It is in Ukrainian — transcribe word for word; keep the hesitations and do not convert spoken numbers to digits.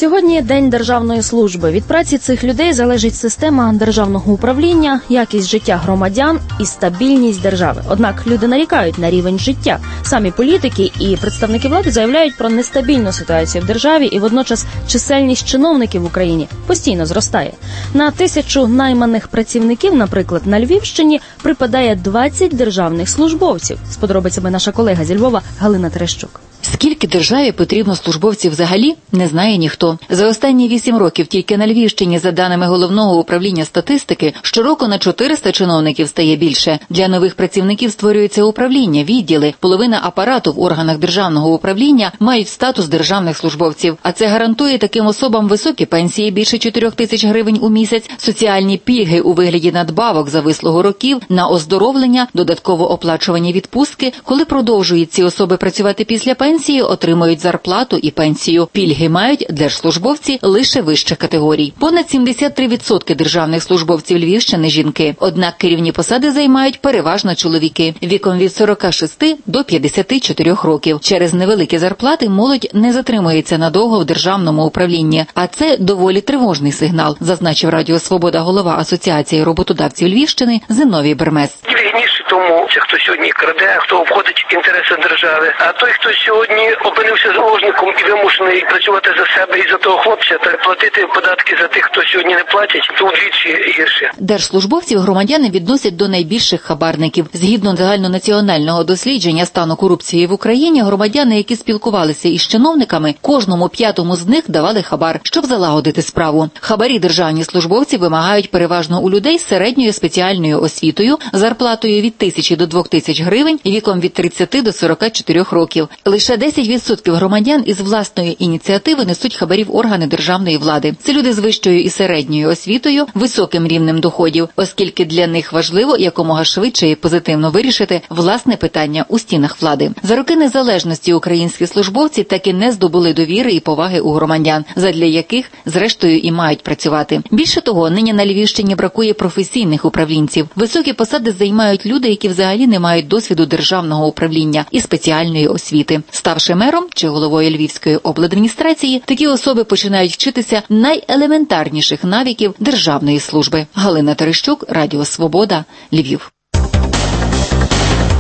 Сьогодні День державної служби. Від праці цих людей залежить система державного управління, якість життя громадян і стабільність держави. Однак люди нарікають на рівень життя. Самі політики і представники влади заявляють про нестабільну ситуацію в державі, і водночас чисельність чиновників в Україні постійно зростає. На тисячу найманих працівників, наприклад, на Львівщині припадає двадцять державних службовців. З подробицями наша колега зі Львова Галина Терещук. Скільки державі потрібно службовців взагалі, не знає ніхто. За останні вісім років тільки на Львівщині, за даними Головного управління статистики, щороку на чотириста чиновників стає більше. Для нових працівників створюються управління, відділи. Половина апарату в органах державного управління мають статус державних службовців. А це гарантує таким особам високі пенсії більше чотирьох тисяч гривень у місяць, соціальні пільги у вигляді надбавок за вислугу років, на оздоровлення, додатково оплачувані відпустки. Коли продовжують ці особи працювати після пенсії, Пенсії отримують зарплату і пенсію. Пільги мають держслужбовці лише вищих категорій. Понад сімдесят три відсотки державних службовців Львівщини – жінки. Однак керівні посади займають переважно чоловіки віком від сорока шести до п'ятдесяти чотирьох років. Через невеликі зарплати молодь не затримується надовго в державному управлінні. А це доволі тривожний сигнал, зазначив Радіо Свобода голова Асоціації роботодавців Львівщини Зиновій Бермес. Тому, хто сьогодні краде, хто обходить інтереси держави, а той, хто сьогодні опинився заложником і вимушений працювати за себе і за того хлопця, та платити податки за тих, хто сьогодні не платить, то вдвічі гірше. Держслужбовців громадяни відносять до найбільших хабарників. Згідно загальнонаціонального дослідження стану корупції в Україні, громадяни, які спілкувалися із чиновниками, кожному п'ятому з них давали хабар, щоб залагодити справу. Хабарі державні службовці вимагають переважно у людей з середньою спеціальною освітою, зарплатою від тисячі до двох тисяч гривень і віком від тридцяти до сорока чотирьох років. Лише десять відсотків громадян із власної ініціативи несуть хабарі в органи державної влади. Це люди з вищою і середньою освітою, високим рівнем доходів, оскільки для них важливо якомога швидше і позитивно вирішити власне питання у стінах влади. За роки незалежності українські службовці таки не здобули довіри і поваги у громадян, задля яких, зрештою, і мають працювати. Більше того, нині на Львівщині бракує професійних управлінців. Високі посади займають люди, які взагалі не мають досвіду державного управління і спеціальної освіти. Ставши мером чи головою Львівської обладміністрації, такі особи починають вчитися найелементарніших навиків державної служби. Галина Терещук, Радіо Свобода, Львів.